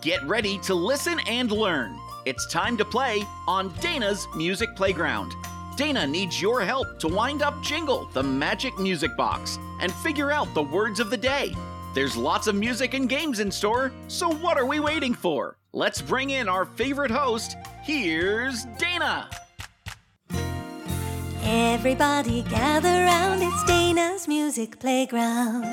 Get ready to listen and learn. It's time to play on Dana's Music Playground. Dana needs your help to wind up Jingle, the magic music box, and figure out the words of the day. There's lots of music and games in store, so what are we waiting for? Let's bring in our favorite host. Here's Dana. Everybody gather round, it's Dana's Music Playground.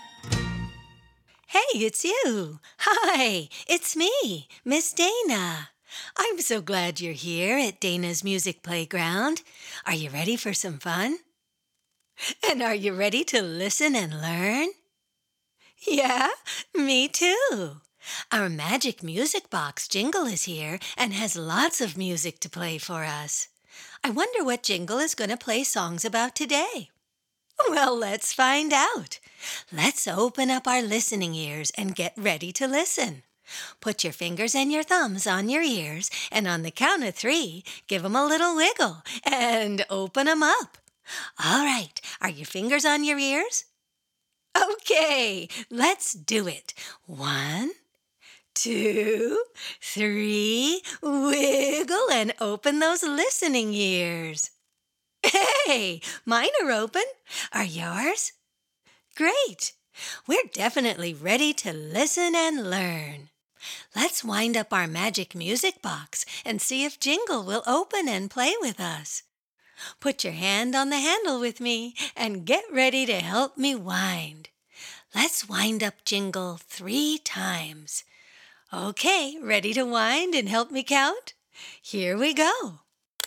Hey, it's you. Hi, it's me, Miss Dana. I'm so glad you're here at Dana's Music Playground. Are you ready for some fun? And are you ready to listen and learn? Yeah, me too. Our magic music box Jingle is here and has lots of music to play for us. I wonder what Jingle is going to play songs about today. Well, let's find out. Let's open up our listening ears and get ready to listen. Put your fingers and your thumbs on your ears, and on the count of 3, give them a little wiggle and open them up. All right, are your fingers on your ears? Okay, let's do it. 1, 2, 3, wiggle and open those listening ears. Hey, mine are open. Are yours? Great. We're definitely ready to listen and learn. Let's wind up our magic music box and see if Jingle will open and play with us. Put your hand on the handle with me and get ready to help me wind. Let's wind up Jingle 3 times. Okay, ready to wind and help me count? Here we go.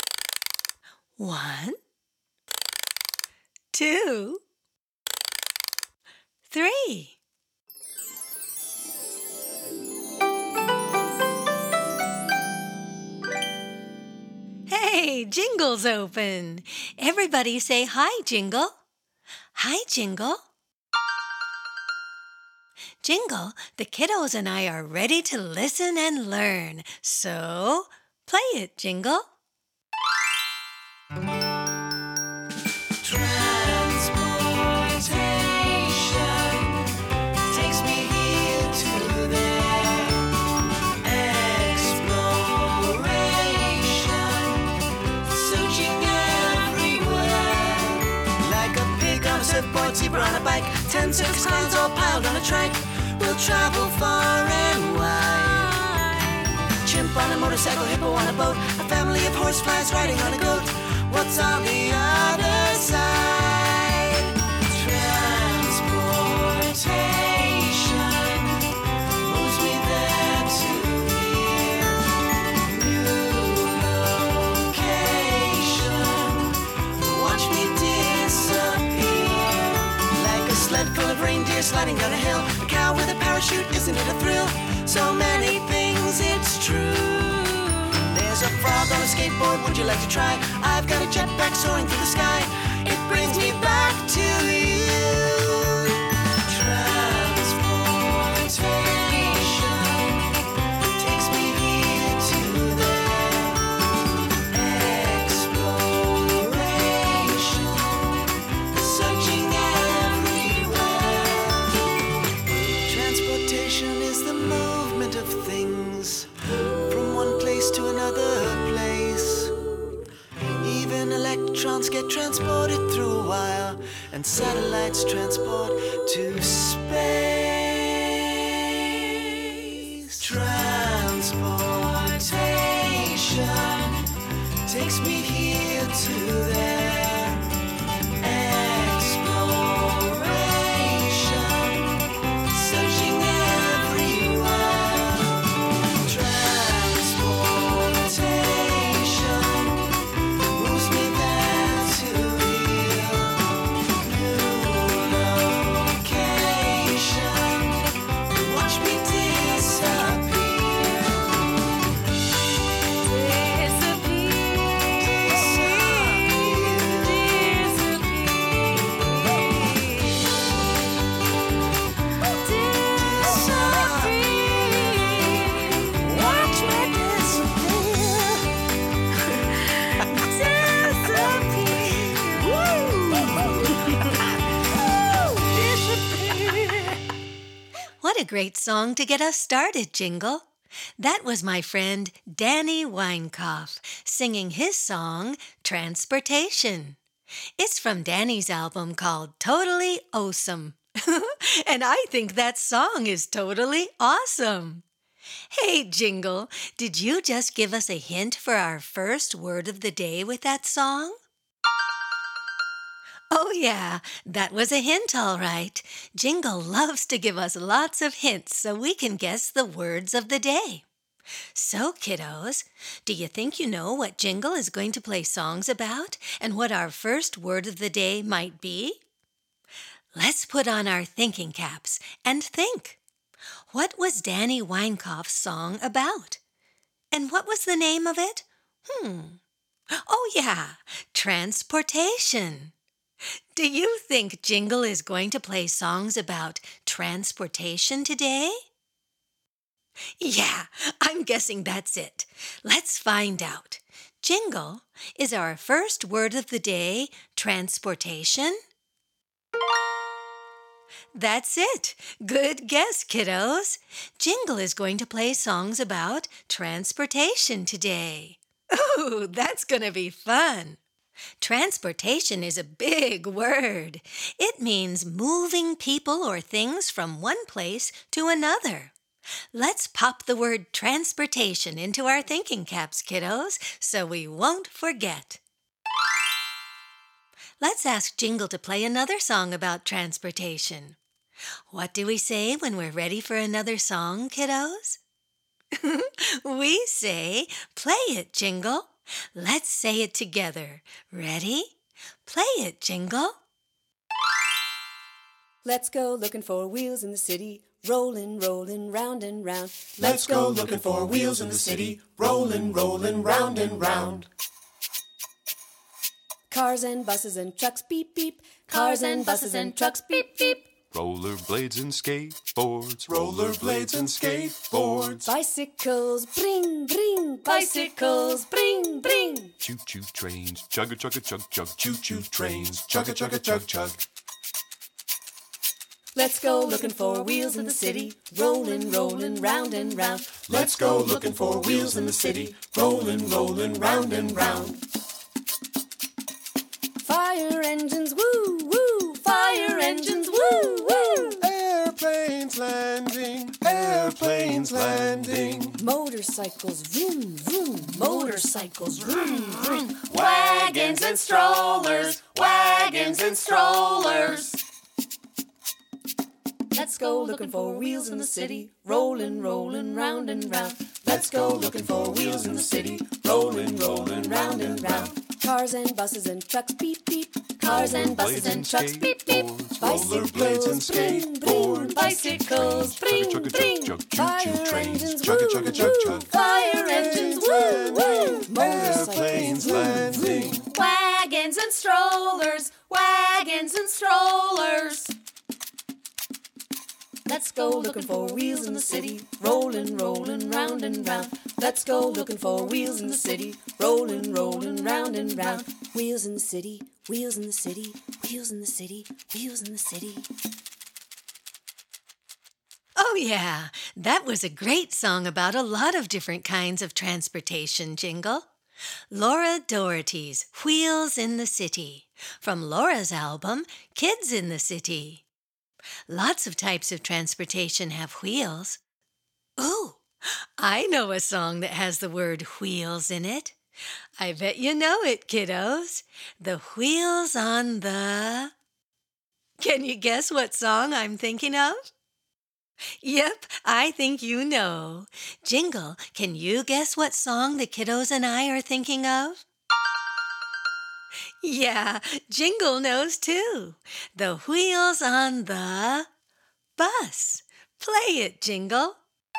1, 2, 3. Hey, Jingle's open. Everybody say hi, Jingle. Hi, Jingle. Jingle, the kiddos and I are ready to listen and learn. So, play it, Jingle. Zebra on a bike, 10 circus clowns all piled on a trike. We'll travel far and wide. Chimp on a motorcycle, hippo on a boat, a family of horseflies riding on a goat. What's on the other side? Transportation moves me there to here. New location, watch me disappear. Sled full of reindeer sliding down a hill. A cow with a parachute, isn't it a thrill? So many things, it's true. There's a frog on a skateboard, would you like to try? I've got a jetpack soaring through the sky. It brings me back to you. Transportation takes me here to there. Exploration, searching is the movement of things from one place to another place. Even electrons get transported through a wire, and satellites transport to space. Transportation takes me here to there. What a great song to get us started, Jingle. That was my friend Danny Weinkauf singing his song, Transportation. It's from Danny's album called Totally Awesome. And I think that song is totally awesome. Hey, Jingle, did you just give us a hint for our first word of the day with that song? Oh, yeah, that was a hint, all right. Jingle loves to give us lots of hints so we can guess the words of the day. So, kiddos, do you think you know what Jingle is going to play songs about and what our first word of the day might be? Let's put on our thinking caps and think. What was Danny Weinkauf's song about? And what was the name of it? Oh, yeah, Transportation. Do you think Jingle is going to play songs about transportation today? Yeah, I'm guessing that's it. Let's find out. Jingle, is our first word of the day transportation? That's it. Good guess, kiddos. Jingle is going to play songs about transportation today. Ooh, that's going to be fun. Transportation is a big word. It means moving people or things from one place to another. Let's pop the word transportation into our thinking caps, kiddos, so we won't forget. Let's ask Jingle to play another song about transportation. What do we say when we're ready for another song, kiddos? We say, play it, Jingle. Let's say it together. Ready? Play it, Jingle. Let's go looking for wheels in the city, rollin', rollin', round and round. Let's go looking for wheels in the city, rollin', rollin', round and round. Cars and buses and trucks, beep, beep. Cars and buses and trucks, beep, beep. Rollerblades and skateboards, Rollerblades and skateboards. Bicycles, bring, bring. Bicycles, bring, bring. choo-choo trains, chugga chugga chug chug, Choo-choo trains, chugga chugga chug chug. Let's go looking for wheels in the city, rollin', rollin', round and round. Let's go looking for wheels in the city, rollin', rollin', round and round. Fire engines, woo, woo. Fire engines, woo, woo. Airplanes landing, airplanes landing. Motorcycles, vroom, vroom. Motorcycles, vroom, vroom. Wagons and strollers, wagons and strollers. Let's go looking for wheels in the city, rollin', rollin', round and round. Let's go looking for wheels in the city, rollin', rollin', round and round. Cars and buses and trucks, beep, beep. Cars and buses and trucks, beep, beep. Rollerblades and skateboards. Bicycles, bring, bring. Fire engines, chugga woo, chugga chug woo. chug. Fire engines, woo, woo. Airplanes landing. Wagons and strollers, wagons and strollers. Let's go looking for wheels in the city, rollin', rollin', round and round. Let's go looking for wheels in the city, rollin', rollin', round and round. Wheels in the city, wheels in the city, wheels in the city, wheels in the city. Oh, yeah, that was a great song about a lot of different kinds of transportation, Jingle. Laura Doherty's Wheels in the City, from Laura's album, Kids in the City. Lots of types of transportation have wheels. Ooh, I know a song that has the word wheels in it. I bet you know it, kiddos. The wheels on the... Can you guess what song I'm thinking of? Yep, I think you know. Jingle, can you guess what song the kiddos and I are thinking of? Yeah, Jingle knows too. The wheels on the bus. Play it, Jingle.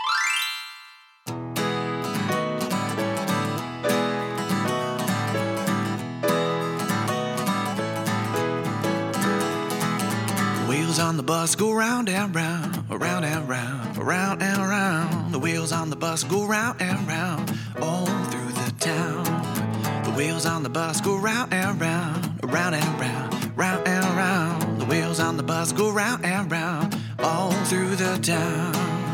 Wheels on the bus go round and round, around and round, around and round. The wheels on the bus go round and round, all through the town. The wheels on the bus go round and round, around and round, round and round. The wheels on the bus go round and round, all through the town.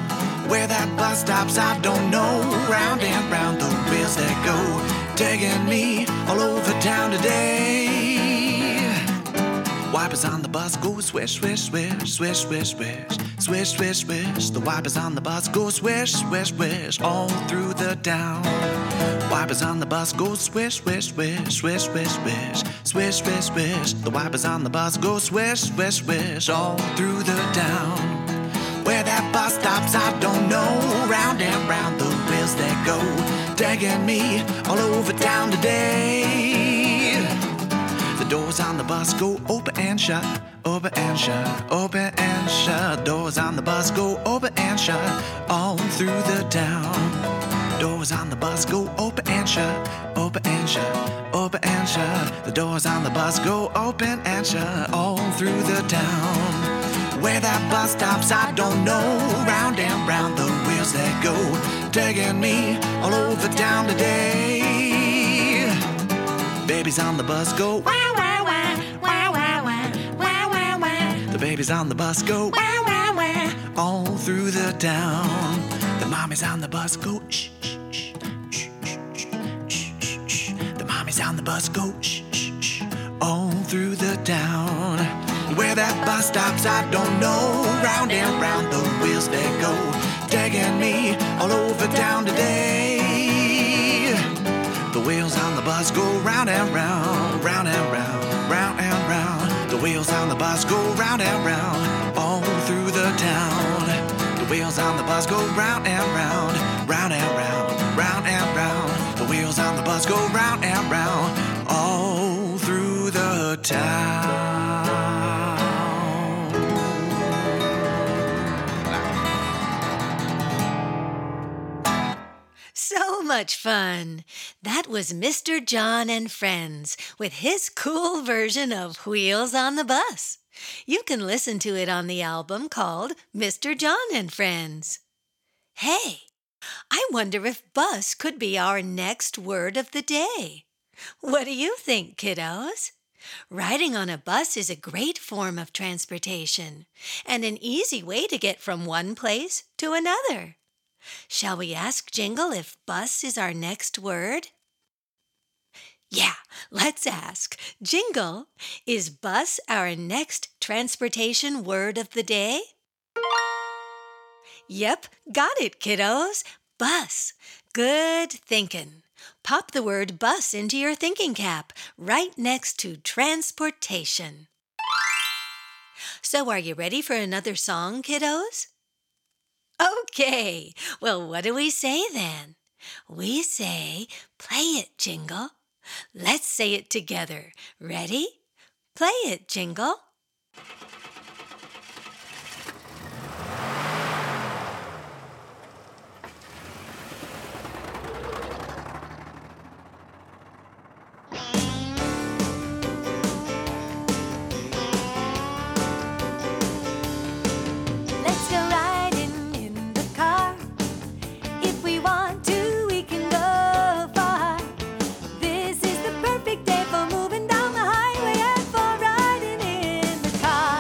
Where that bus stops, I don't know. Round and round the wheels that go, taking me all over town today. Wipers on the bus go swish, swish, swish, swish, swish, swish, swish, swish, swish. The wipers on the bus go swish, swish, swish, all through the town. Wipers on the bus go swish, swish, swish, swish, swish, swish, swish, swish, swish. The wipers on the bus go swish, swish, swish, all through the town. Where that bus stops, I don't know. Round and round the wheels that go, taking me all over town today. The doors on the bus go open and shut, open and shut, open and shut. Doors on the bus go open and shut, all through the town. Doors on the bus go open and shut, open and shut, open and shut. The doors on the bus go open and shut, all through the town. Where that bus stops, I don't know. Round and round the wheels that go, taking me all over town today. Babies on the bus go wah, wah, wah, wah, wah, wah, wah, wah, wah. The babies on the bus go wah, wah, wah, all through the town. The mommies on the bus go shh, shh, shh, shh, shh, shh, shh. The mommies on the bus go shh, shh, shh, all through the town. Where that bus stops, I don't know. Round and round the wheels they go, taking me all over town today. The wheels on the bus go round and round, round and round, round and round. The wheels on the bus go round and round, all through the town. The wheels on the bus go round and round, round and round, round and round. The wheels on the bus go round and round, all through the town. So much fun! That was Mr. John and Friends with his cool version of Wheels on the Bus. You can listen to it on the album called Mr. John and Friends. Hey, I wonder if bus could be our next word of the day. What do you think, kiddos? Riding on a bus is a great form of transportation and an easy way to get from one place to another. Shall we ask Jingle if bus is our next word? Yeah, let's ask. Jingle, is bus our next transportation word of the day? Yep, got it, kiddos. Bus. Good thinking. Pop the word bus into your thinking cap right next to transportation. So are you ready for another song, kiddos? Okay, well, what do we say then? We say, play it, Jingle. Let's say it together. Ready? Play it, Jingle.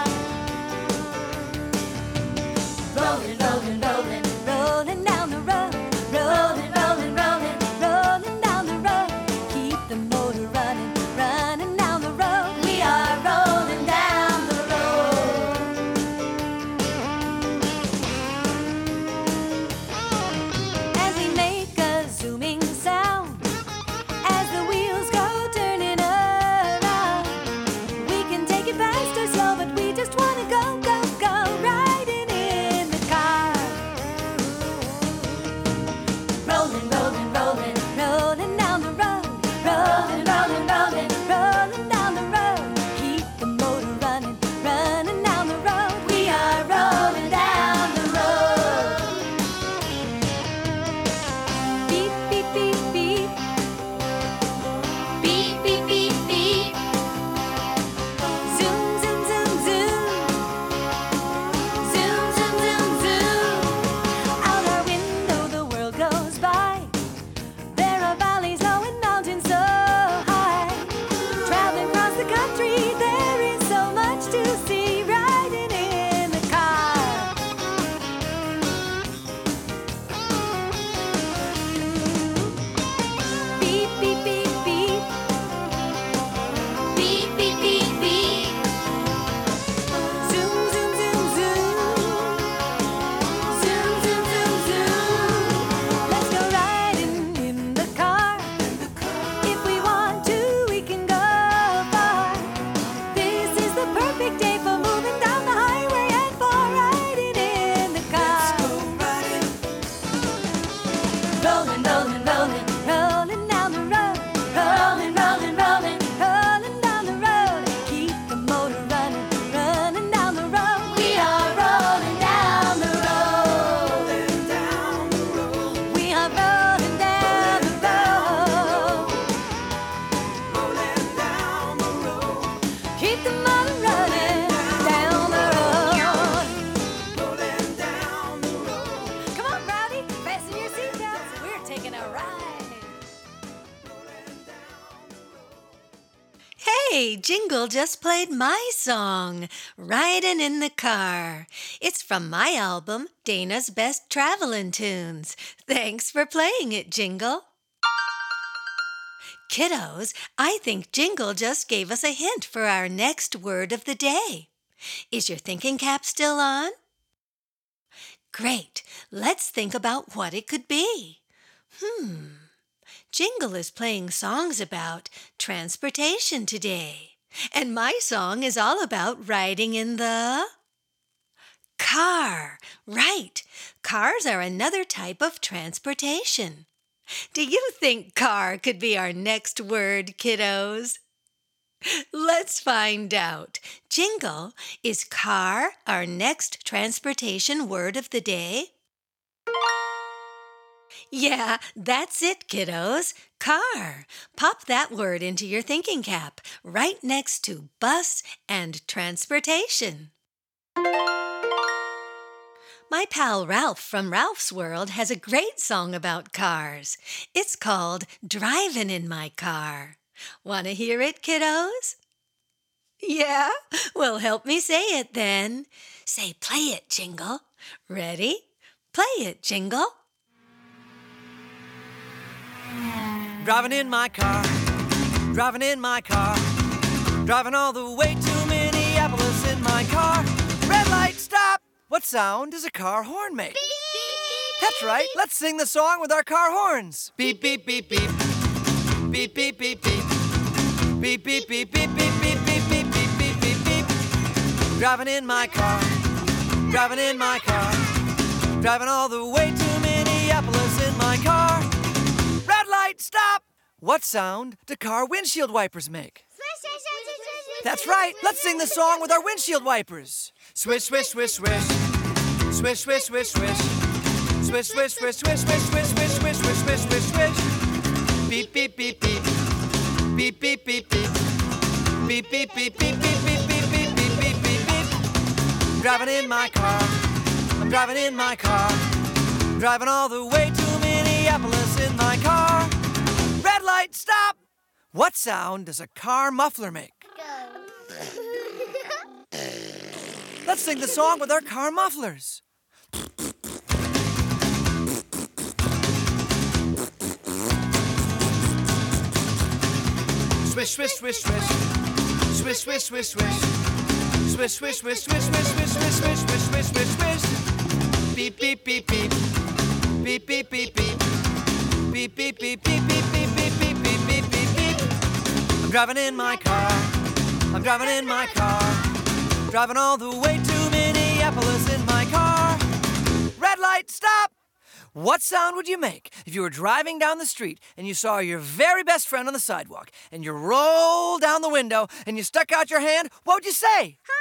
Rolling down the road. Hey, Jingle just played my song, Ridin' in the Car. It's from my album, Dana's Best Travelin' Tunes. Thanks for playing it, Jingle. Kiddos, I think Jingle just gave us a hint for our next word of the day. Is your thinking cap still on? Great. Let's think about what it could be. Jingle is playing songs about transportation today. And my song is all about riding in the car. Right. Cars are another type of transportation. Do you think car could be our next word, kiddos? Let's find out. Jingle, is car our next transportation word of the day? Yeah, that's it, kiddos. Car. Pop that word into your thinking cap right next to bus and transportation. My pal Ralph from Ralph's World has a great song about cars. It's called Drivin' in My Car. Want to hear it, kiddos? Yeah? Well, help me say it then. Say, play it, Jingle. Ready? Play it, Jingle. Driving in my car, driving in my car, driving all the way to Minneapolis in my car. Red light, stop! What sound does a car horn make? Beep, beep, that's right, let's sing the song with our car horns. Beep, beep, beep, beep. Beep, beep, beep, beep. Beep, beep, beep, beep, beep, beep, beep, beep, beep, beep, beep, beep. Driving in my car, driving in my car, driving all the way to Minneapolis in my car. Red light, stop! What sound do car windshield wipers make? That's right, let's sing the song with our windshield wipers. Swish, swish, swish, swish. Swish, swish, swish, swish. Swish, swish, swish, swish, swish, swish, swish, swish, swish, swish, swish, swish. Beep, beep, beep, beep. Beep, beep, beep, beep. Beep, beep, beep, beep, beep, beep, beep, beep, beep, beep, beep, beep. Driving in my car. I'm driving in my car. Driving all the way to Minneapolis in my car. Red light, stop! What sound does a car muffler make? Let's sing the song with our car mufflers. Swish, swish, swish, swish. Swish, swish, swish, swish. Swish, swish, swish, swish, swish, swish, swish, swish, swish, swish, swish, swish. Beep, beep, beep, beep. Beep, beep, beep, beep. Beep, beep, beep, beep, beep, beep, beep, beep, beep, beep, beep, beep. I'm driving in my car. I'm driving in my car. Driving all the way to Minneapolis in my car. Red light, stop! What sound would you make if you were driving down the street and you saw your very best friend on the sidewalk and you rolled down the window and you stuck out your hand? What would you say? Hi!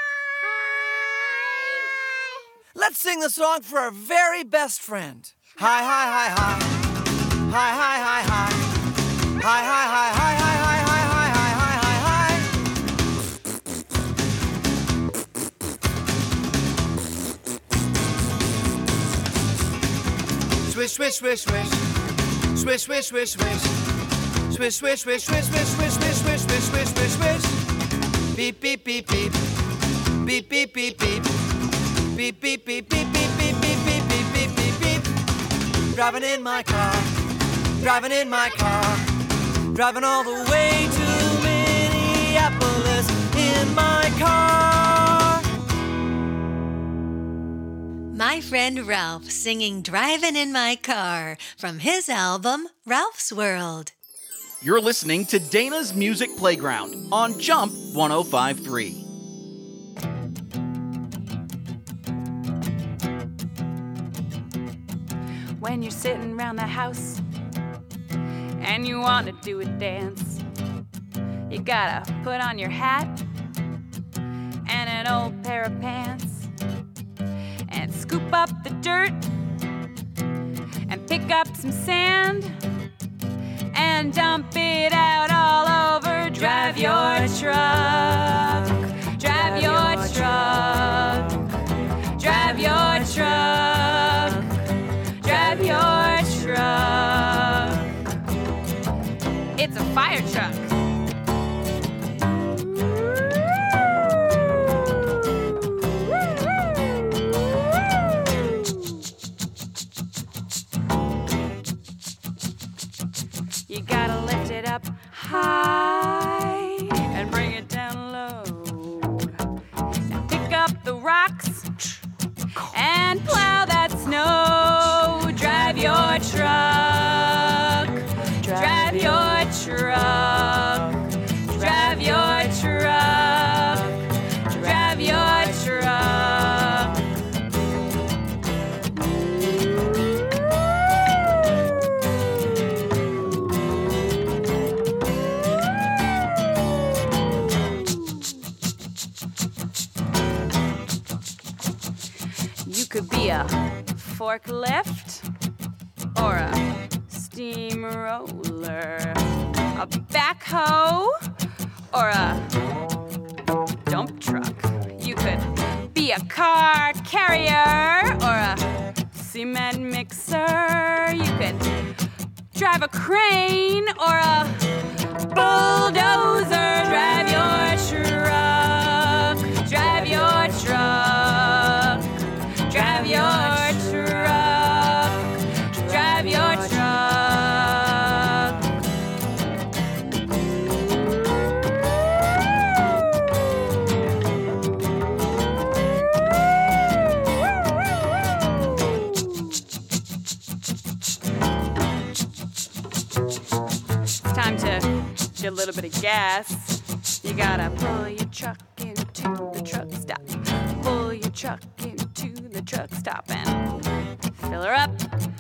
Let's sing the song for our very best friend. Hi, hi, hi, hi. Hi, hi, hi, hi. Hi, hi, hi, hi, hi, hi, hi, hi, hi, hi, hi, hi. Swish, swish, swish, swish. Swish, swish, swish, swish. Swish, swish, swish, swish, swish, swish, swish, swish, swish, swish, swish, swish. Beep, beep, beep, beep. Beep, beep, beep, beep. Beep, beep, beep, beep, beep, beep, beep, beep, beep, beep, beep, beep. Driving in my car. Driving in my car. Driving all the way to Minneapolis in my car. My friend Ralph singing Drivin' in My Car from his album, Ralph's World. You're listening to Dana's Music Playground on Jump 105.3. When you're sitting around the house and you want to do a dance, you gotta put on your hat and an old pair of pants and scoop up the dirt and pick up some sand and dump it out all over. Drive your truck, drive your truck, drive your truck, drive your truck. It's a fire truck. You gotta lift it up high and bring it down low. And pick up the rocks and plow that snow. Drive your truck. Drive your truck. Drive your truck. Drive your truck. You could be a forklift or a steamroller, a backhoe or a dump truck. You could be a car carrier or a cement mixer. You could drive a crane or a bulldozer. Drive your truck. Drive your truck. Drive your truck. Drive your truck. It's time to get a little bit of gas. You gotta pull your truck into the truck stop. Pull your truck into the truck stop and fill her up.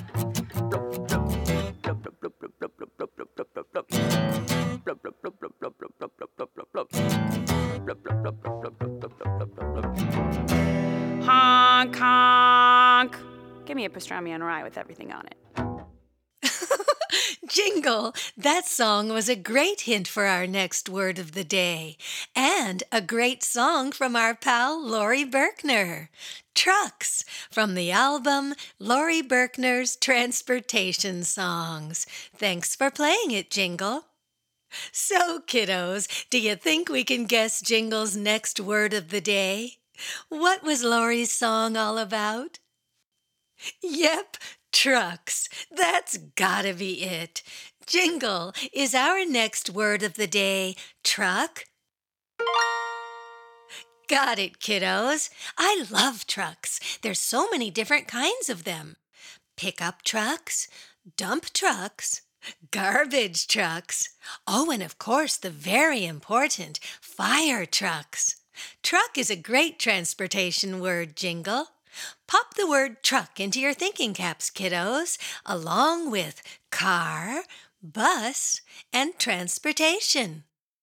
Honk, honk. Give me a pastrami on rye with everything on it. Jingle, that song was a great hint for our next word of the day, and a great song from our pal Laurie Berkner. Trucks, from the album Laurie Berkner's Transportation Songs. Thanks for playing it, Jingle. So, kiddos, do you think we can guess Jingle's next word of the day? What was Laurie's song all about? Yep, trucks. That's gotta be it. Jingle, is our next word of the day truck? Got it, kiddos. I love trucks. There's so many different kinds of them. Pickup trucks, dump trucks, garbage trucks. Oh, and of course, the very important fire trucks. Truck is a great transportation word, Jingle. Pop the word truck into your thinking caps, kiddos, along with car, bus, and transportation.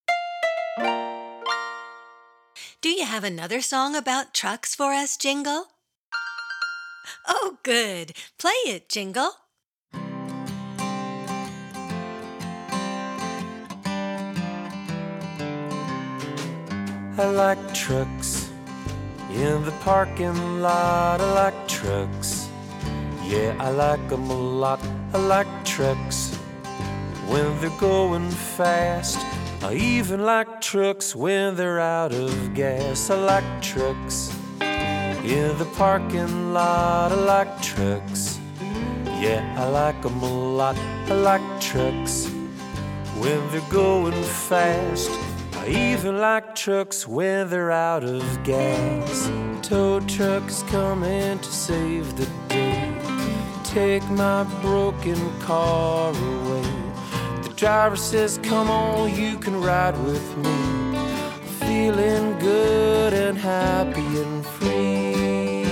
Do you have another song about trucks for us, Jingle? Oh, good. Play it, Jingle. I like trucks in the parking lot. I like trucks, yeah, I like them a lot. I like trucks when they're going fast. I even like trucks when they're out of gas. I like trucks in the parking lot. I like trucks, yeah, I like them a lot. I like trucks when they're going fast. I even like trucks when they're out of gas. Tow truck's coming to save the day. Take my broken car away. The driver says, come on, you can ride with me. Feeling good and happy and free.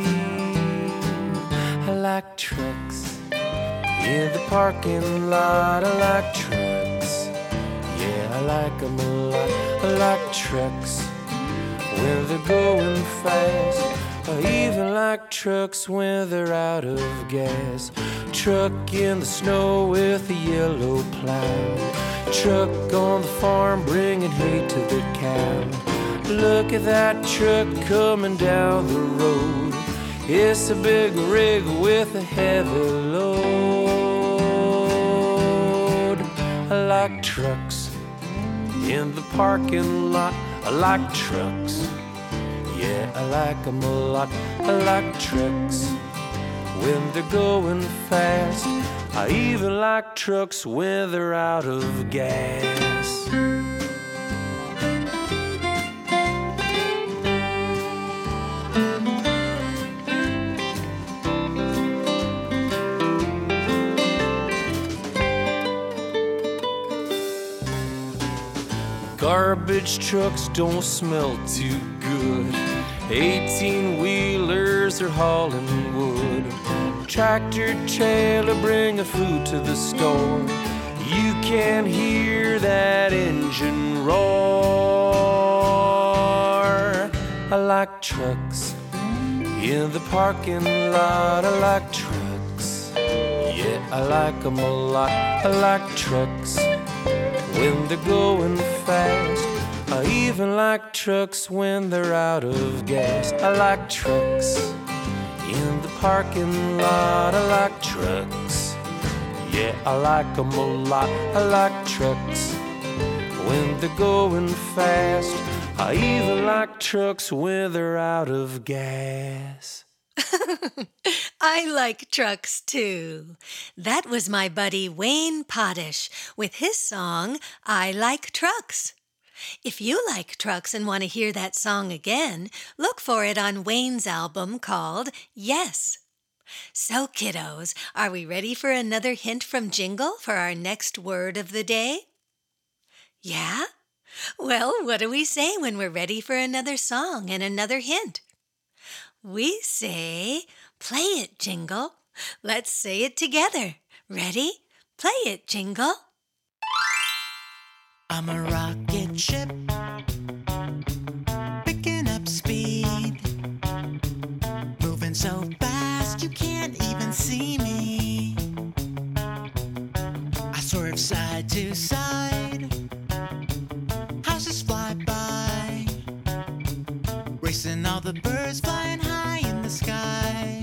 I like trucks in the parking lot. I like trucks, yeah, I like them a lot. I like trucks when they're going fast. I even like trucks when they're out of gas. Truck in the snow with a yellow plow. Truck on the farm bringing hay to the cow. Look at that truck coming down the road. It's a big rig with a heavy load. I like trucks in the parking lot. I like trucks, yeah, I like them a lot. I like trucks when they're going fast. I even like trucks when they're out of gas. Garbage trucks don't smell too good. 18-wheelers are hauling wood. Tractor trailer bringing food to the store. You can hear that engine roar. I like trucks in the parking lot. I like trucks, yeah, I like them a lot. I like trucks when they're going fast. I even like trucks when they're out of gas. I like trucks in the parking lot. I like trucks, yeah, I like them a lot. I like trucks when they're going fast. I even like trucks when they're out of gas. I like trucks too. That was my buddy Wayne Potash with his song, I Like Trucks. If you like trucks and want to hear that song again, look for it on Wayne's album called Yes. So, kiddos, are we ready for another hint from Jingle for our next word of the day? Yeah? Well, what do we say when we're ready for another song and another hint? We say, play it, Jingle. Let's say it together. Ready? Play it, Jingle. I'm a rocket ship, picking up speed, moving so fast you can't even see me. I swerve side to side, houses fly by, racing all the birds flying high in the sky.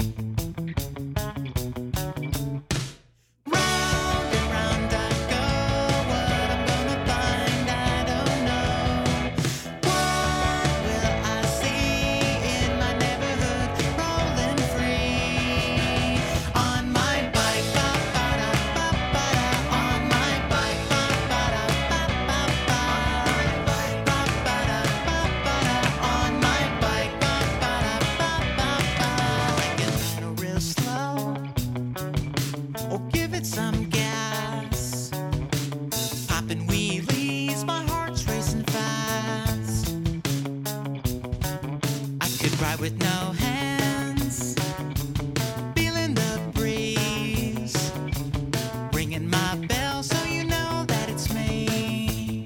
With no hands, feeling the breeze, ringing my bell so you know that it's me.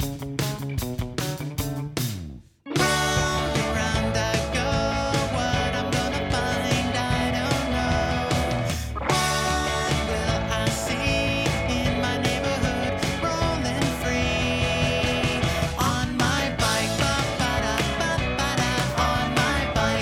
Round and round I go, what I'm gonna find I don't know. What will I see in my neighborhood rolling free? On my bike, ba-ba-da-ba-ba-da, on my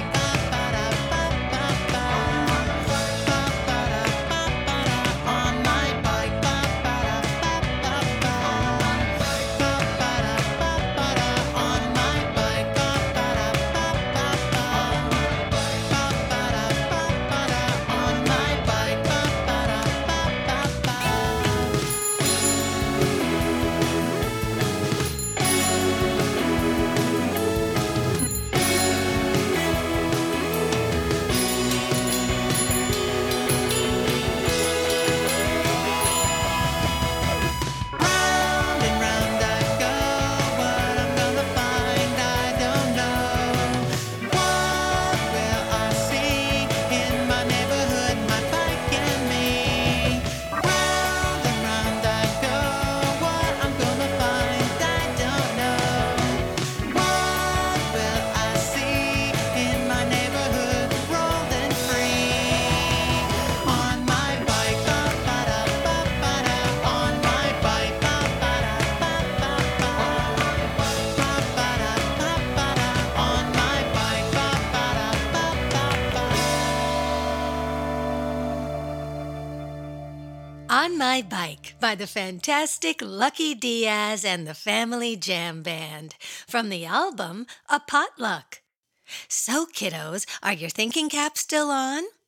On My Bike by the fantastic Lucky Diaz and the Family Jam Band from the album A Potluck. So, kiddos, are your thinking caps still on?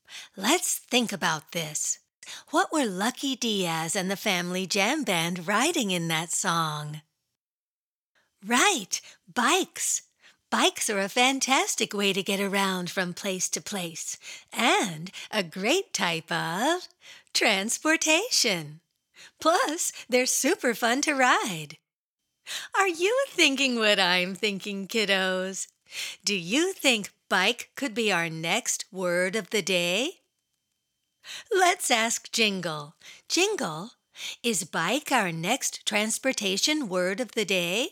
Let's think about this. What were Lucky Diaz and the Family Jam Band riding in that song? Right, bikes. Bikes are a fantastic way to get around from place to place and a great type of transportation. Plus, they're super fun to ride. Are you thinking what I'm thinking, kiddos? Do you think bike could be our next word of the day? Let's ask Jingle. Jingle, is bike our next transportation word of the day?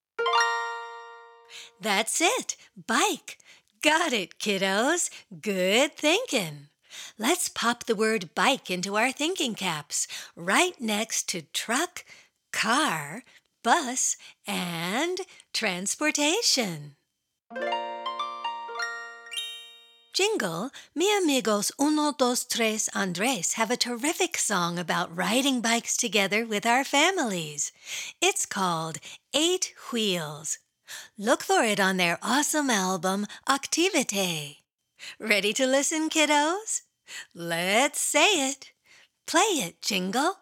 That's it, bike. Got it, kiddos. Good thinking. Let's pop the word bike into our thinking caps, right next to truck, car, bus, and transportation. Jingle, mi amigos 1, 2, 3 Andres have a terrific song about riding bikes together with our families. It's called 8 Wheels. Look for it on their awesome album, Activité. Ready to listen, kiddos? Let's say it. Play it, Jingle.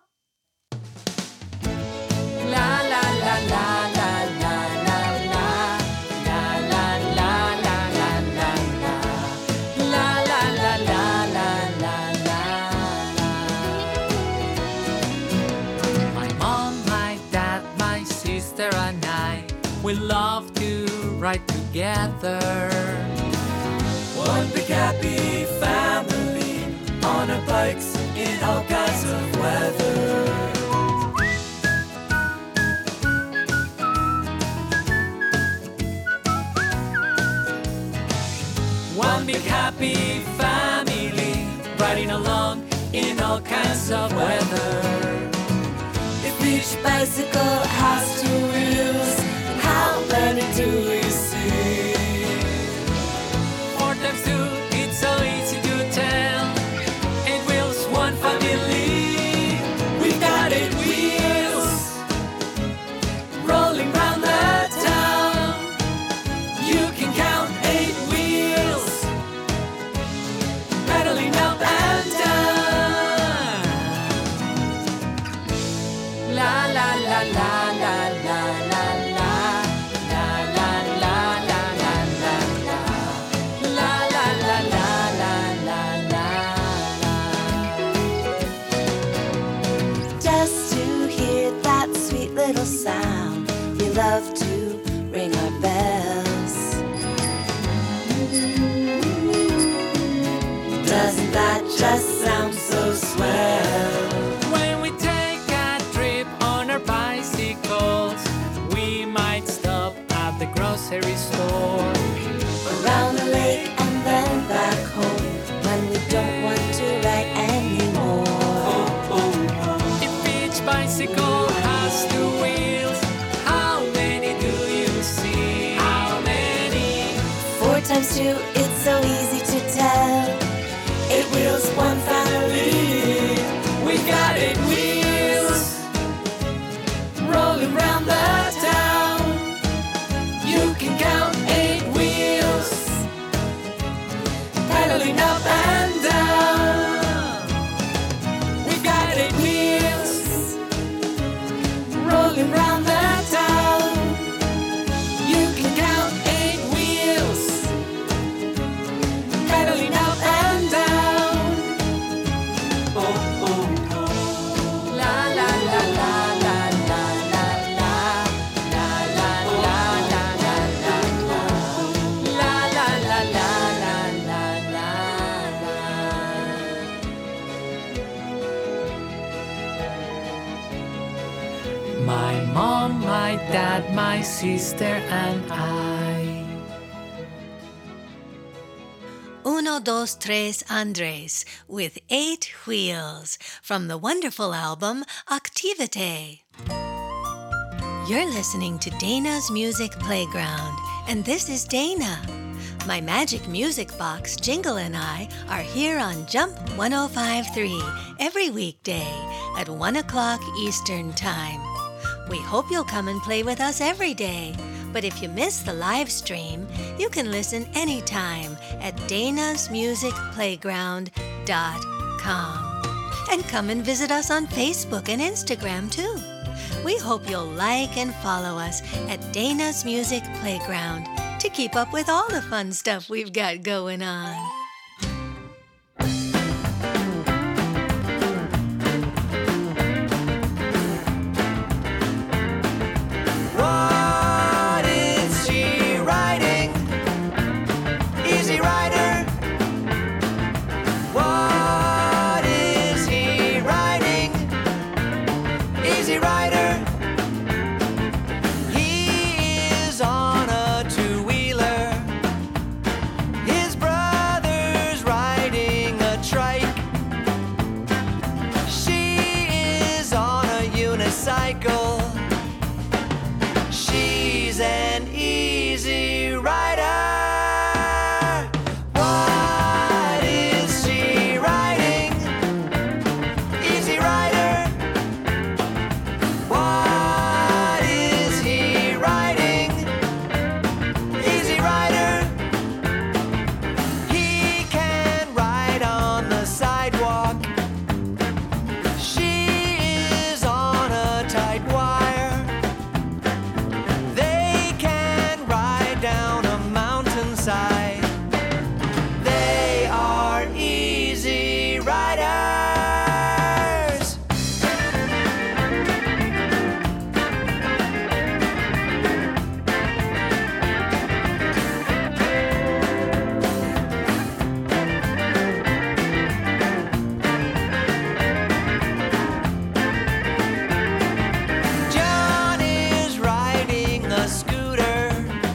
La la la la la la la la la la la la la la la la la la. My mom, my dad, my sister and I, we love to ride together. One big happy family on our bikes in all kinds of weather. One big happy family riding along in all kinds of weather. If each bicycle has 2 wheels, how many do you see? 4 times 2, it's so easy to tell. 8 wheels, 1 family. We got 8 wheels rolling round the town. You can count 8 wheels pedaling up and down. La la la la la la la la la la la la la la la la la la la la. Just to hear that sweet little sound, we love to ring our bells. Doesn't that just sound so swell? When we take a trip on our bicycles, we might stop at the grocery store. Around the lake and then back home when we don't want to ride anymore. If each bicycle has 2 wheels, how many do you see? How many? 4 times 2, it's so easy to tell. 8 wheels, 1 family. We got 8 wheels rolling round the town. You can count 8 wheels pedaling up and down. We got 8 wheels rolling round the town. You can count 8 wheels pedaling up and down. Oh, oh, oh. La la la la la la la la la la la la la la la la la la la la. My mom, my dad, my sister and I. 1, 2, 3 Andres with 8 Wheels from the wonderful album Activité. You're listening to Dana's Music Playground, and this is Dana. My magic music box, Jingle, and I are here on Jump 105.3 every weekday at 1 o'clock Eastern Time. We hope you'll come and play with us every day. But if you miss the live stream, you can listen anytime at danasmusicplayground.com. And come and visit us on Facebook and Instagram too. We hope you'll like and follow us at Dana's Music Playground to keep up with all the fun stuff we've got going on. What is she writing? Easy Rider. What is he writing? Easy Rider. He is on a two-wheeler. His brother's riding a trike. She is on a unicycle. She's an easy rider. What is she riding? Easy Rider. What is he riding? Easy Rider. He can ride on the sidewalk. She is on a tight wire. They can ride down a mountainside. They are easy riders. John is riding a scooter.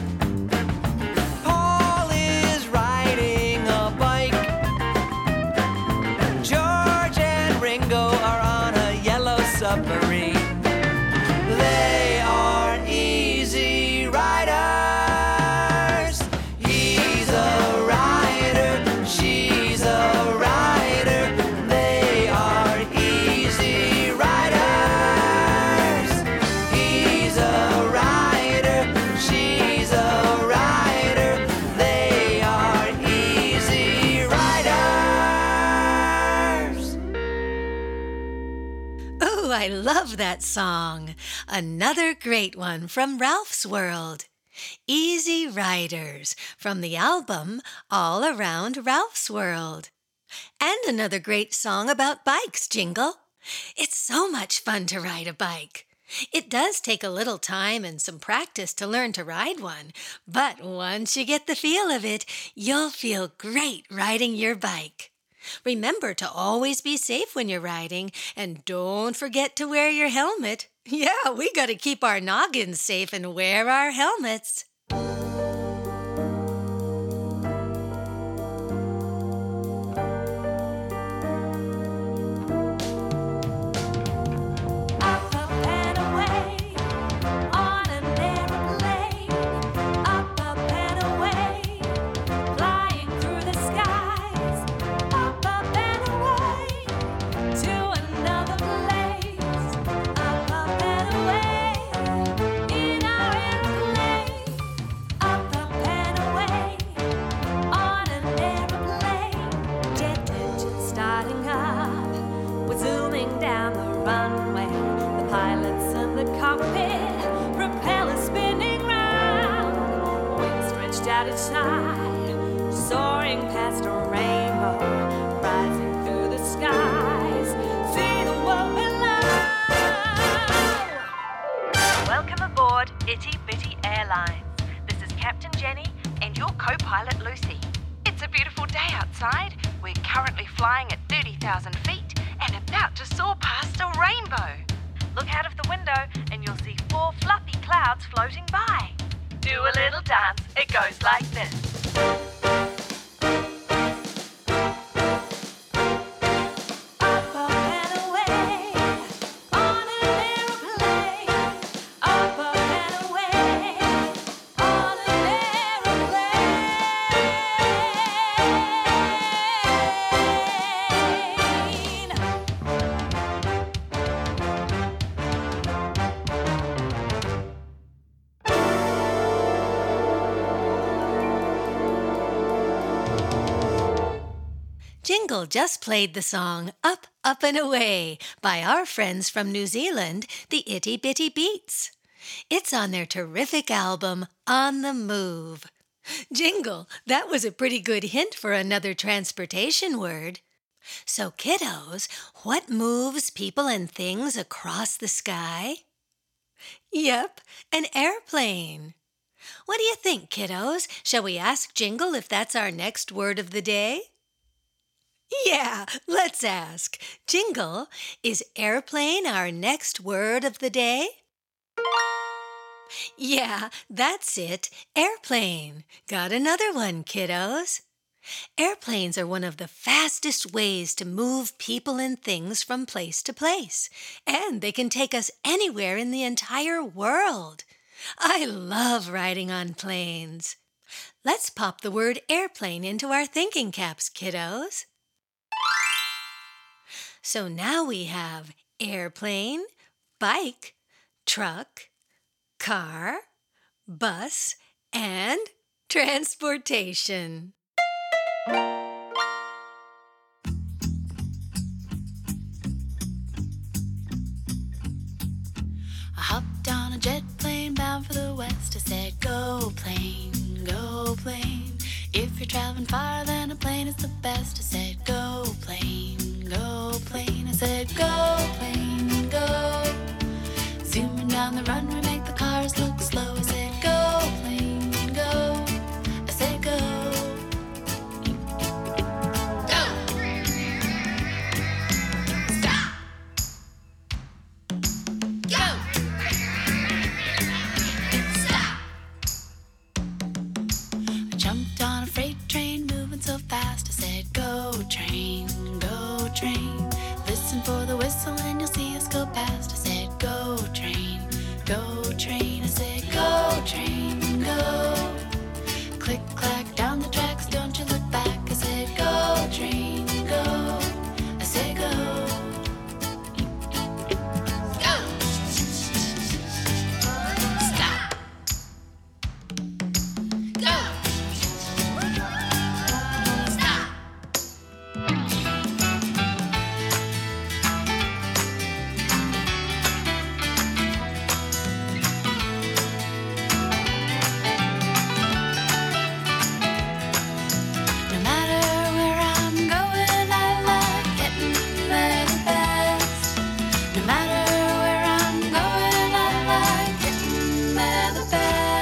Paul is riding a bike. George and Ringo are on a yellow submarine. They are easy riders. He's a rider, she's a rider. They are easy riders. He's a rider, she's a rider. They are easy riders. Oh, I love that song. Another great one from Ralph's World. Easy Riders from the album All Around Ralph's World. And another great song about bikes, Jingle. It's so much fun to ride a bike. It does take a little time and some practice to learn to ride one, but once you get the feel of it, you'll feel great riding your bike. Remember to always be safe when you're riding, and don't forget to wear your helmet. Yeah, we gotta keep our noggins safe and wear our helmets. Up and away on an aeroplane. Up and away, flying through the skies. Up and away to another place. Up and away in our aeroplane. Up and away on an aeroplane. Jet engine starting up. We're zooming down the runway. The pilots in the cockpit, propellers spinning round. Wings stretched out each side, soaring past a rainbow, rising through the skies. See the world below. Welcome aboard Itty Bitty Airlines. This is Captain Jenny and your co-pilot Lucy. It's a beautiful day outside. We're currently flying at 30,000 feet and about to soar past a rainbow. Look out of the window and you'll see 4 fluffy clouds floating by. Do a little dance. It goes like this. Up and away on an aeroplane. Up and away on an aeroplane. Jingle just played the song Up, Up and Away by our friends from New Zealand, the Itty Bitty Beats. It's on their terrific album, On the Move. Jingle, that was a pretty good hint for another transportation word. So, kiddos, what moves people and things across the sky? Yep, an airplane. What do you think, kiddos? Shall we ask Jingle if that's our next word of the day? Yeah, let's ask. Jingle, is airplane our next word of the day? Yeah, that's it, airplane. Got another one, kiddos. Airplanes are one of the fastest ways to move people and things from place to place, and they can take us anywhere in the entire world. I love riding on planes. Let's pop the word airplane into our thinking caps, kiddos. So now we have airplane, bike, truck, car, bus, and transportation. I hopped on a jet plane bound for the west. I said, go plane, go plane. If you're traveling far, then a plane is the best. I said, go plane, go plane. I said, go plane, go. Zooming down the runway, make the cars look slow. I said, go plane, go. I said, go. Go. Stop. Go. Stop. I jumped on a freight train moving so fast. I said, go train, go train. Listen for the whistle and you'll see us go past. I said, go train, go train. I said, go train, go. Click, clack, down the tracks, don't you look back. I said, go train, go. I said, go. Go. Stop. Go. Stop. No matter where I'm going, I like getting there the best. No matter where I'm going, I like getting there the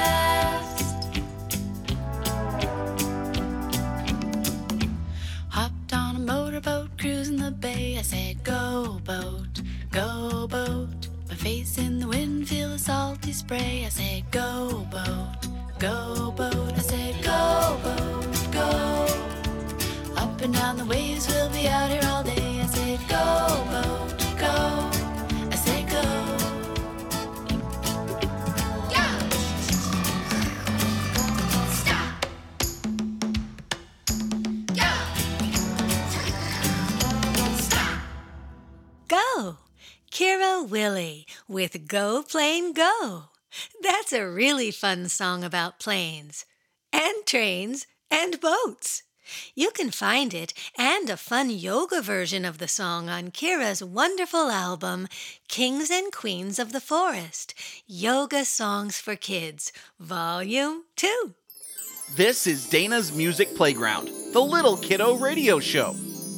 best. Hopped on a motorboat, cruising the bay. I said, go boat, go boat. My face in the wind, feel the salty spray. I said, go boat, go boat. I said, go boat, go. Up and down the waves, we'll be out here all day. I said, go boat, go. I said, go. Go. Stop. Go. Stop. Go! Kira Willie with Go Plane Go. That's a really fun song about planes and trains and boats. You can find it and a fun yoga version of the song on Kira's wonderful album, Kings and Queens of the Forest, Yoga Songs for Kids, Volume 2. This is Dana's Music Playground, the Little Kiddo Radio Show.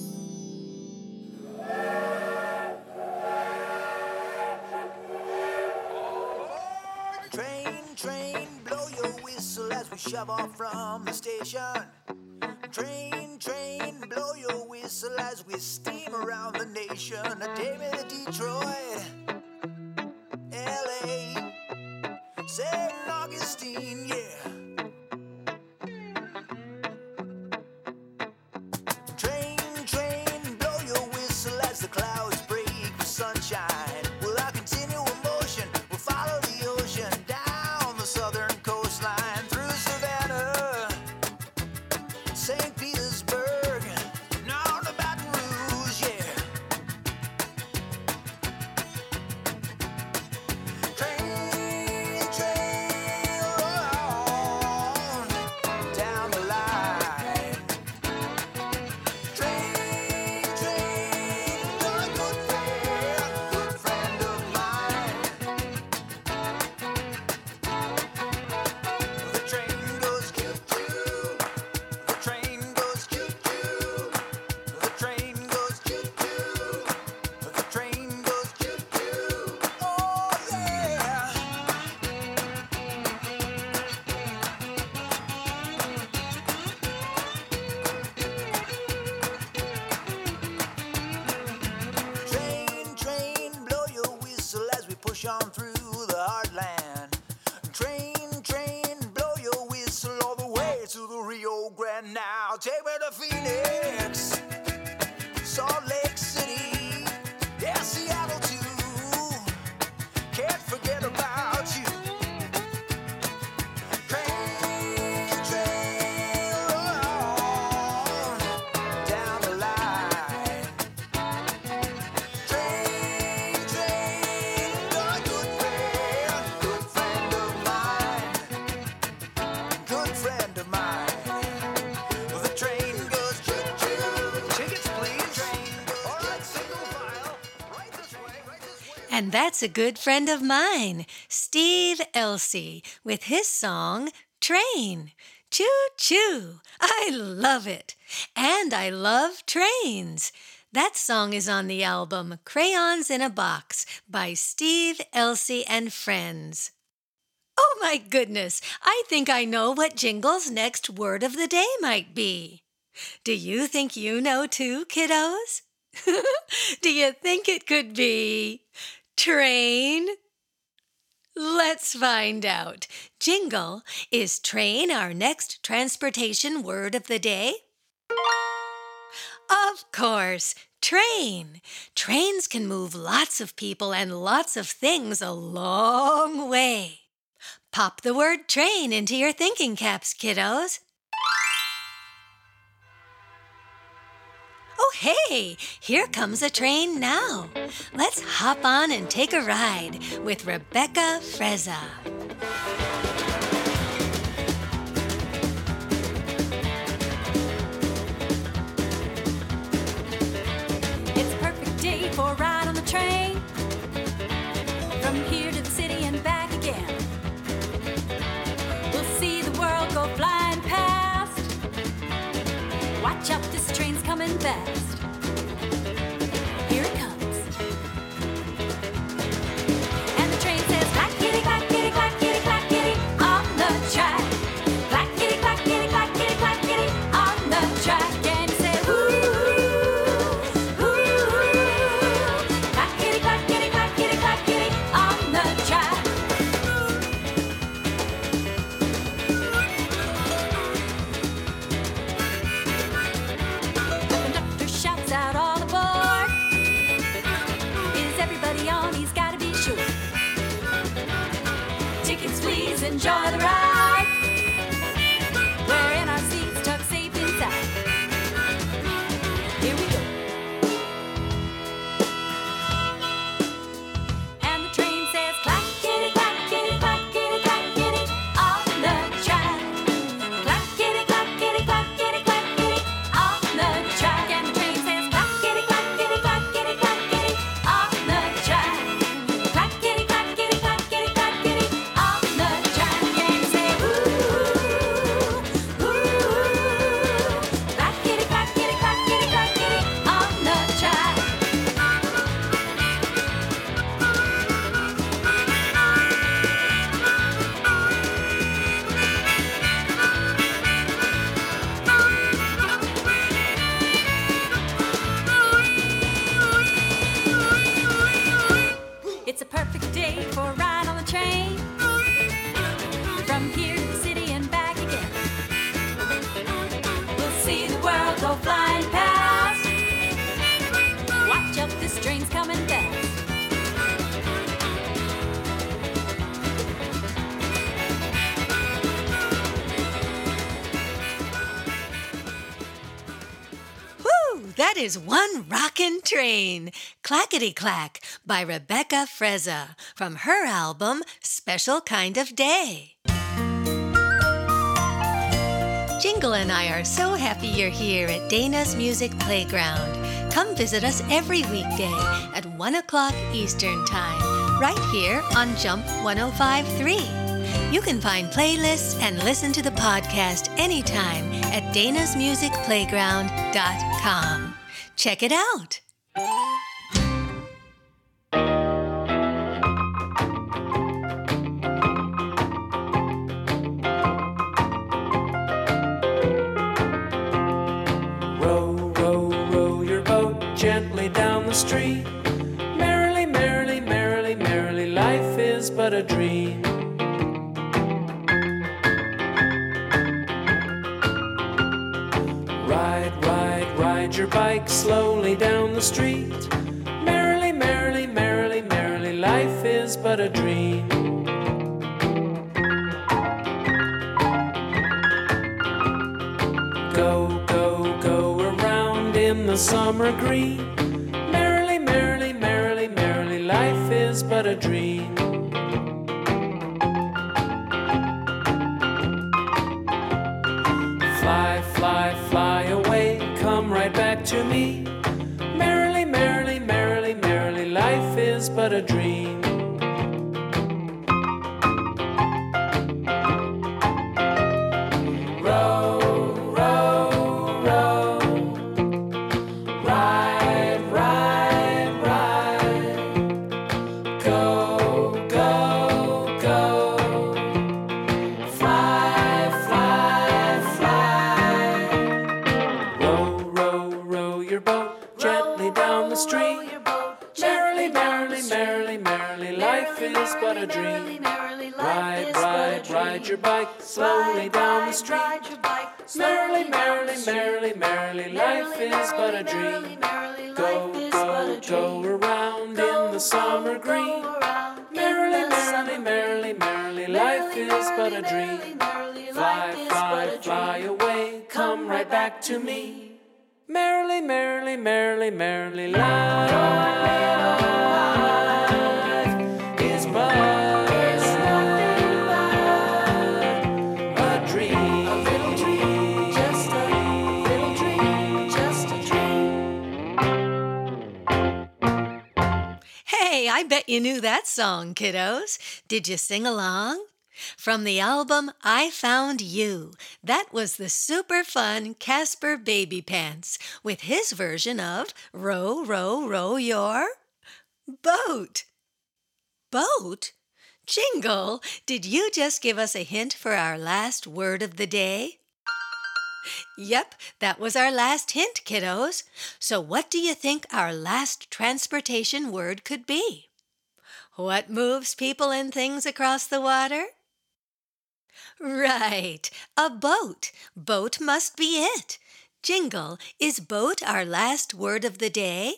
Train, blow your whistle as we shove off from the station. Train, blow your whistle as we steam around the nation. David, Detroit, LA, St. Augustine, yeah. Train, blow your whistle as the clouds break for sunshine. Will I continue in motion? We'll follow the ocean down the southern coastline through Savannah, St. Petersburg, and on to Baton Rouge, yeah. Train, roll on down the line. Train, push on through the heartland. Train, blow your whistle all the way to the Rio Grande now. Take me to Phoenix, Salt Lake City, yeah, Seattle too. Can't forget about you. Train, roll on down the line. Train, you're a good friend of mine, good friend of mine. The train goes choo-choo. Tickets, please. Train, all right, single file. Right this way, right this way. And that's a good friend of mine, Steve Elsey, with his song, Train. Choo-choo. I love it. And I love trains. That song is on the album Crayons in a Box by Steve Elsey and Friends. Oh my goodness, I think I know what Jingle's next word of the day might be. Do you think you know too, kiddos? Do you think it could be train? Let's find out. Jingle, is train our next transportation word of the day? Of course, train. Trains can move lots of people and lots of things a long way. Pop the word train into your thinking caps, kiddos. Oh, hey, here comes a train now. Let's hop on and take a ride with Rebecca Frezza. It's a perfect day for a ride on the train. From here to the city and back again. We'll see the world go flying past. Watch out, this train's coming fast. Here it comes. And the train says, clack, kitty, clack, kitty, clack, kitty, clack, kitty, on the track. Clack, kitty, clack, kitty, clack, kitty, clack, kitty, on the track. And you say, ooh, ooh, clack, kitty, clack, kitty, clack, kitty, clack, kitty, on the track. The conductor shouts out all aboard. Is everybody on? He's gotta be sure. Tickets, please, enjoy the ride. We're in our seats, tucked safe inside. Here we go. And the train says, clack, kitty, clack, kitty, clack, kitty, clack, kitty, on the track. Clack, kitty, clack, kitty, clack, kitty, clack, kitty, on the track. And the train says, clack, kitty, clack, kitty, clack, kitty, clack, kitty, on the track. Clack, kitty, clack, kitty, clack, kitty, clack, kitty, on the track. And you say, ooh, ooh, clack, kitty, clack, kitty, clack, kitty, clack, kitty, on the track. It's a perfect day for a ride on the train. From here to the city and back again. We'll see the world go flying past. Watch out, this train's coming fast. Woo! That is One Rockin' Train, Clackety Clack by Rebecca Frezza from her album Special Kind of Day. Jingle and I are so happy you're here at Dana's Music Playground. Come visit us every weekday at 1 o'clock Eastern Time, right here on Jump 105.3. You can find playlists and listen to the podcast anytime at danasmusicplayground.com. Check it out. Row, row, row your boat gently down the street. Merrily, merrily, merrily, merrily, like is but a dream. Ride, ride, ride your bike slowly down the street. Merrily, merrily, merrily, merrily, life is but a dream. Go, go, go around in the summer green. Merrily, merrily, merrily, merrily, life is but a dream. Fly, fly, fly away, come right back to me. Merrily, merrily, merrily, merrily, life is but a dream. Row, row, row. Ride, ride, ride. Go, go, go. Fly, fly, fly. Row, row, row your boat gently down the stream. Merrily, merrily, merrily, merrily, life is but a dream. Ride, ride, ride your bike slowly down the street. Merrily, merrily, merrily, merrily, life is but a dream. Go, go, go around in the summer green. Merrily, merrily, merrily, merrily, life is but a dream. Fly, fly, fly away, come right back to me. Merrily, merrily, merrily, merrily, life is but a dream. A little dream, just a little dream, just a dream. Hey, I bet you knew that song, kiddos. Did you sing along? From the album I Found You, that was the super fun Casper Baby Pants with his version of Row, Row, Row Your Boat. Boat? Jingle, did you just give us a hint for our last word of the day? Yep, that was our last hint, kiddos. So what do you think our last transportation word could be? What moves people and things across the water? Right, a boat. Boat must be it. Jingle, is boat our last word of the day?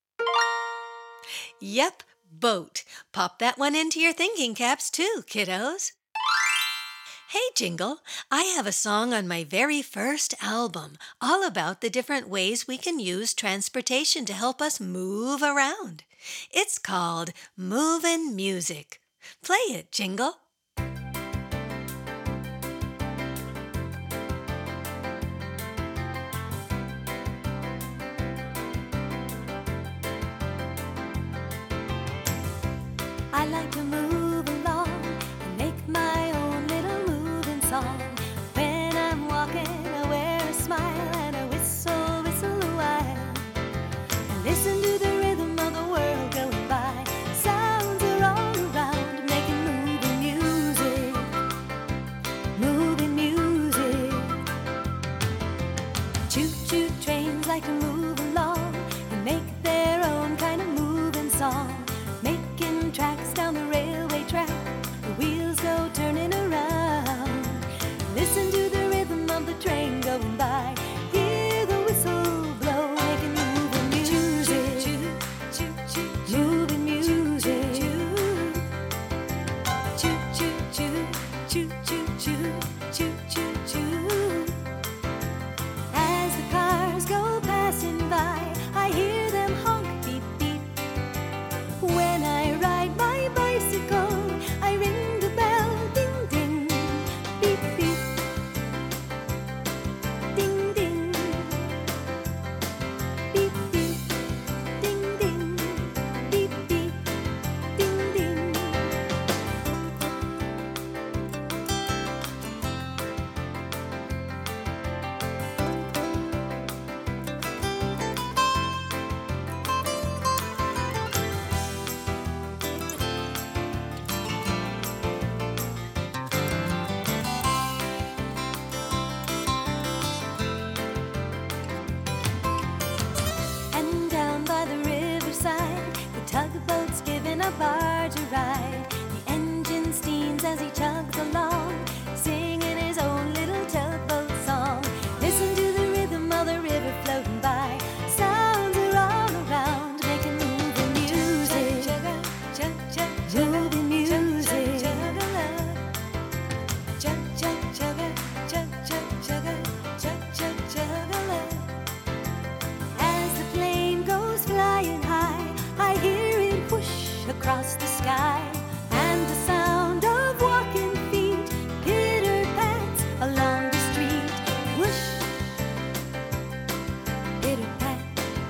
Yep, boat. Pop that one into your thinking caps too, kiddos. Hey, Jingle, I have a song on my very first album all about the different ways we can use transportation to help us move around. It's called Movin' Music. Play it, Jingle. I like to move along and make my own little moving song. When I'm walking, I wear a smile and I whistle, whistle a while. And listen to the rhythm of the world going by. Sounds are all around, making moving music. Moving music. Choo-choo trains like to move along and make their own kind of moving song. Making tracks down the railway track, the wheels go turning around. Listen to the rhythm of the train going by. Hear the whistle blow, making moving music. Moving music. Choo choo choo, choo choo choo, choo choo choo. As the cars go passing by, I hear them honk beep beep. When I ride my bicycle, I ring the bell, ding ding, beep beep, ding ding, beep beep, ding ding, beep beep, ding ding. And down by the riverside, the tugboat's giving a barge a ride. The across the sky, and the sound of walking feet, pitter-pats along the street. Whoosh, pitter-pat.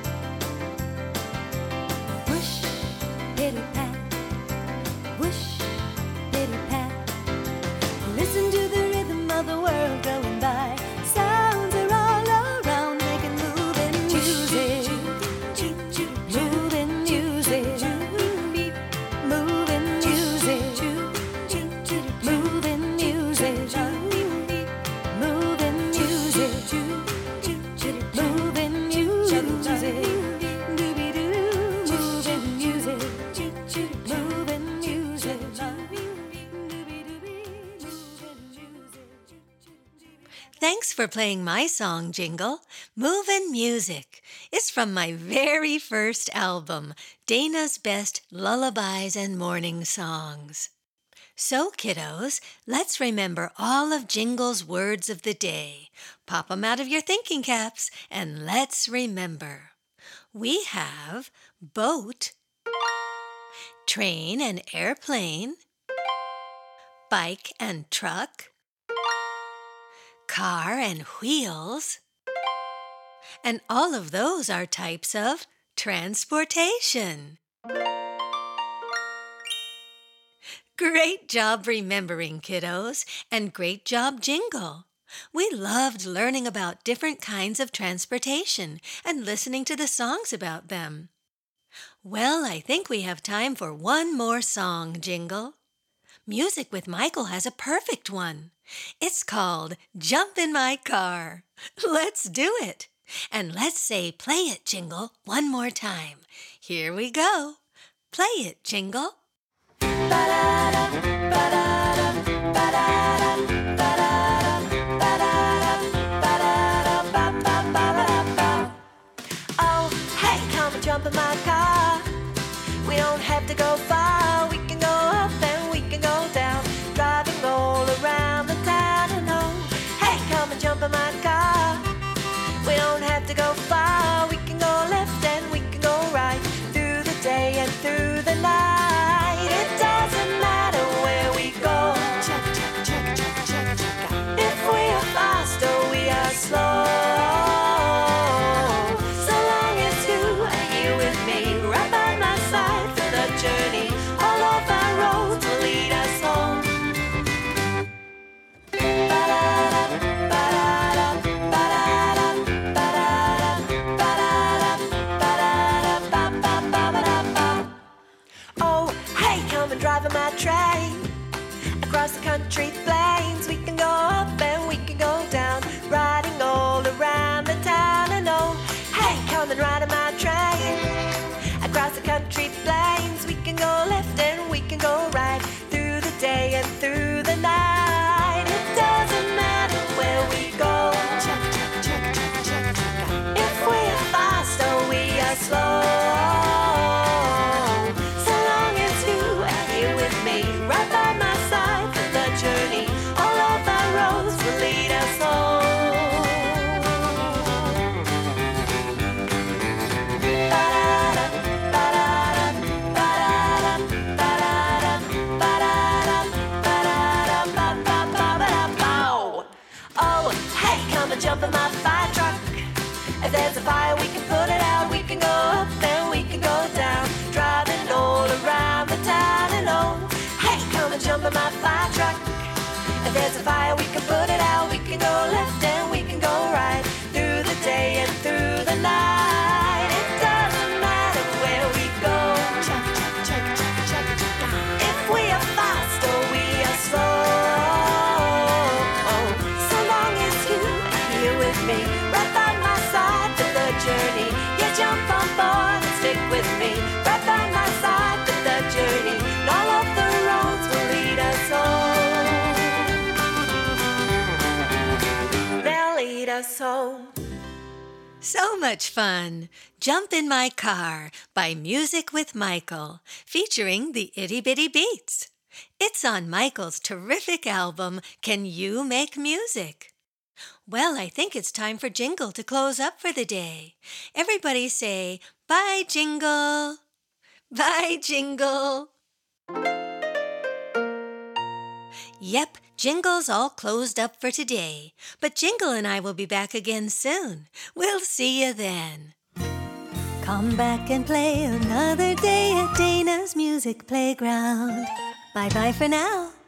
Whoosh, pitter-pat. Whoosh, pitter-pat. Listen to the rhythm of the world going by. Sounds are all around, making moving music. Moving music. Moving music. Moving music. Moving music. Moving music. Dooby-doo. Moving music. Moving music. Thanks for playing my song, Jingle. Movin' Music. It's from my very first album, Dana's Best Lullabies and Morning Songs. So, kiddos, let's remember all of Jingle's words of the day. Pop 'em out of your thinking caps and let's remember. We have boat, train and airplane, bike and truck, car and wheels, and all of those are types of transportation. Great job remembering, kiddos, and great job, Jingle. We loved learning about different kinds of transportation and listening to the songs about them. Well, I think we have time for one more song, Jingle. Music with Michael has a perfect one. It's called Jump in My Car. Let's do it. And let's say play it, Jingle, one more time. Here we go. Play it, Jingle. Oh, hey, come and jump in my car. We don't have to go far. We can go up and we can go down, driving all around the town. And oh, hey, come and jump in my car. We don't have to go far. We can go left and we can go right, through the day and through the night. It doesn't matter where we go. If we are fast or we are slow, so long as you are here with me, right by my side for the journey. All of our roads will lead us home. Oh, hey, come and drive on my train across the country plains. We can go up and we can go down, riding all around the town. And oh, hey, come and ride on my train across the country plains. We can go left and we can go right, through the day and through the night. It doesn't matter where we go. If we are fast or we are slow, so long as you are here with me, right by my side for the journey. All of our roads will lead us home. Oh, hey, come and jump in my fire truck. If there's a fire, we can put it out. We can go up and we can go down, driving all around the town. And oh, hey, come and jump in my fire truck. If there's a fire, we can put it out. We can go left and we can go right, through the day and through the night. It doesn't matter where we go. If we are fast or we are slow, so long as you are here with me, right by my side for the journey. Yeah, jump on board and stick with me, right by my side for the journey. And all of the roads will lead us home. They'll lead us home. So much fun! Jump in My Car by Music with Michael, featuring the Itty Bitty Beats. It's on Michael's terrific album, Can You Make Music? Well, I think it's time for Jingle to close up for the day. Everybody say, bye, Jingle! Bye, Jingle! Yep, Jingle's all closed up for today. But Jingle and I will be back again soon. We'll see you then. Come back and play another day at Dana's Music Playground. Bye-bye for now.